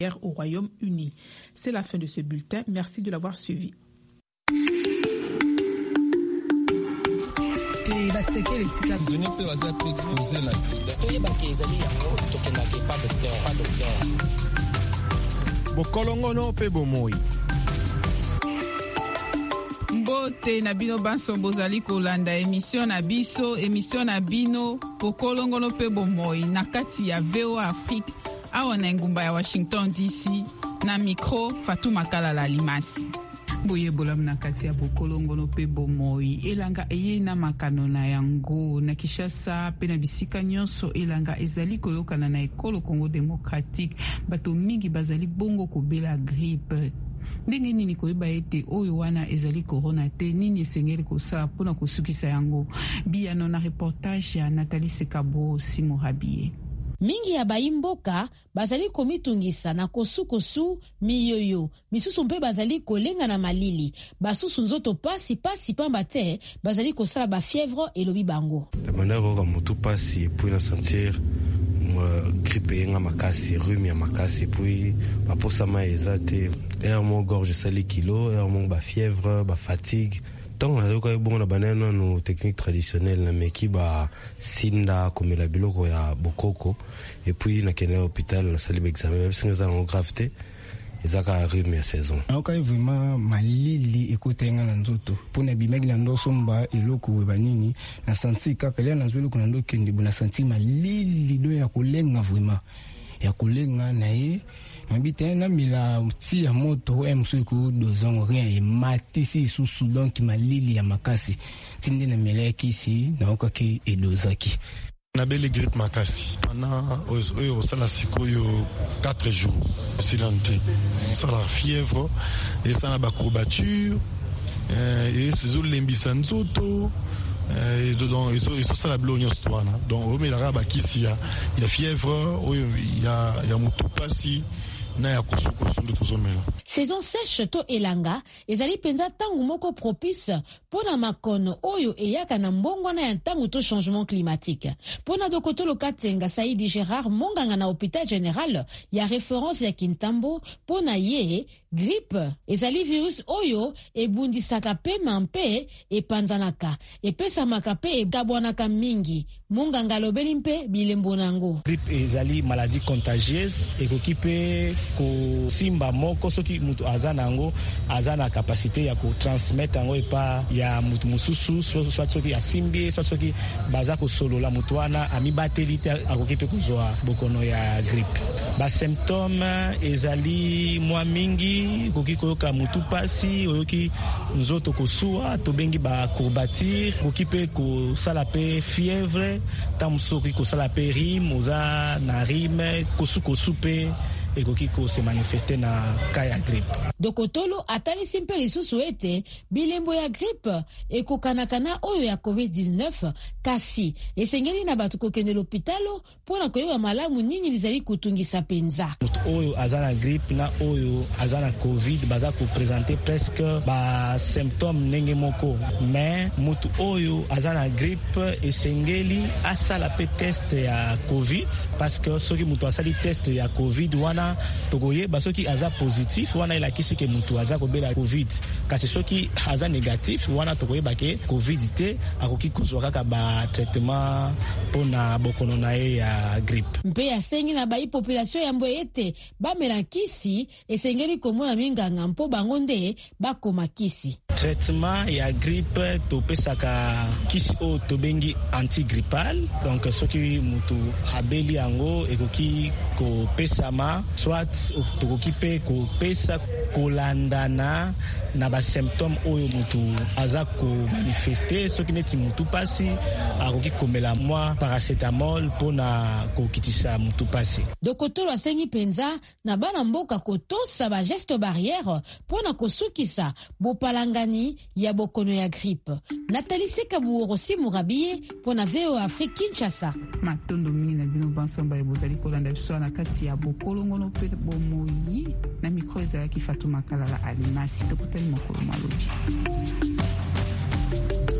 au Royaume-Uni. C'est la fin de ce bulletin. Merci de l'avoir suivi. Bokolongono pe bomoi. Mbote na bino banso bozali kolanda émission na bino bokolongono pe bomoi na kati ya VOA Afrique awa na ngumba ya Washington DC na micro Fatou Makala Limasi. Boye bolam na kati ya bokolongono pe bomoi elanga eye na makano na yango na Kinshasa pe na bisika nyonso elanga ezali koyokana na ekolo Congo démocratique bato mingi bazali bongo kobela grippe. Ndenge nini koyeba ete oyo wana ezali corona te nini esengeli kosala mpona kosukisa yango biyano na reportage ya Nathalie Sekabo Simohabie. Mingi ya baimboka bazali komitungisa na kosu miyoyo misusu mpe bazali kolenga na malili basusu nzoto pasi pamba te bazali kosala ba fièvre elobi bango la manière ka mutu pasi puis na sentir grippe yenga makasi rhume ya makasi puis baposa ma ezate air mon gorge sali kilo air mon ba fièvre ba fatigue. Donc on a eu bon la banane nos techniques traditionnelles na meki ba sinda comme la biloko ya bokoko et puis na kene hôpital na sali examen même si nous avons gravité ezaka rhume ya saison. Aoka vraiment malili ekotenga na nzoto pona bimegi na ndo somba eloko we banini na senti kaka le na zelo kuna ndo kende bona senti malili do ya kolenga vraiment ya kolenga na ye mabite na mila ti ya moto emsuku dozango rien et matisi sous donc malili ya makasi tinde na meleki si na okaki edozaki na belle grippe makasi ana oyo sala sikoyo 4 jours silente ça la fièvre et ça na ba courbature et ces lembisa nzoto et donc ils sont la blonde stwana donc o melara ba kisi ya fièvre oyo ya mutupasi na ya kosukosu ndo tozomela. Saison sèche to elanga ezali penza tangu moko propice pona makono oyo eyaka na mbongwana ya tangu to changement climatique. Pona dokoto lokatenga Saidi Gérard monganga na hôpital général ya référence ya Kintambo pona ye grippe ezali virus oyo ebundisaka pe mampe epanzanaka epesamaka pe egabwanaka mingi monganga lobeli mpe bilembo nango. Grippe ezali maladie contagieuse ekoki pe ko simba moko soki mutu azana ngo azana capacité ya ko transmettre ngo epa ya mutu mususu soit soki asimbi soit soki baza ko solola mutu wana amibateli te akoki pe kozwa bokono ya grippe. Ba symptômes ezali mwa mingi koki koyoka mutu pasi oyoki nzoto kosuwa tobengi ba courbature koki pe ko sala pe fièvre tamusoki ko sala pe rime oza na rime kosu pe ekoki ko se manifester na kaya grippe. Dokotolo atali simpe lisusu ete bilembo ya grippe ekokanakana oyo ya COVID-19 kasi esengeli na batu kokende l'hôpitalo pona koyeba malamu nini lizali kutungisa penza. Mutu oyo azana grippe na oyo azana COVID baza ko présenter presque ba symptômes nenge moko mais mutu oyo azana grippe esengeli asala pe test ya COVID parce que soki mutu asali test ya COVID wana togoye basoki aza positif wana ila kisi ke mutu aza kobela COVID kasi soki aza négatif wana togoye bake COVID te akoki kozwa kaka ba traitement pona bokono na ye ya grippe. Mpe ya sengi na bai population ya mboyete bamela kisi esengeli komona minganga mpo bango nde bakoma kisi. Traitement ya grippe topesaka kisi o tobengi antigrippal donc soki mutu abeli yango ekoki kopesama soit tokoki pe kopesa kolandana na ba symptômes oyo mutu aza ko manifester soki neti mutu pasi akoki komela mwa paracetamol pona kokitisa mutu pasi. Dokotolo asengi penza na bana mboka kotosa ba geste barrière pona kosukisa bopalangani ya bokono ya grippe. Nathalie Sekabo Simohabie pona VOA Afrique Kinshasa. Matondo mingi na bino bansomba ebozali kolanda biso na kati ya bokolongono pe bomoi na micro ezalaki Fatou Makala Limasi tokutani mokolo malobi.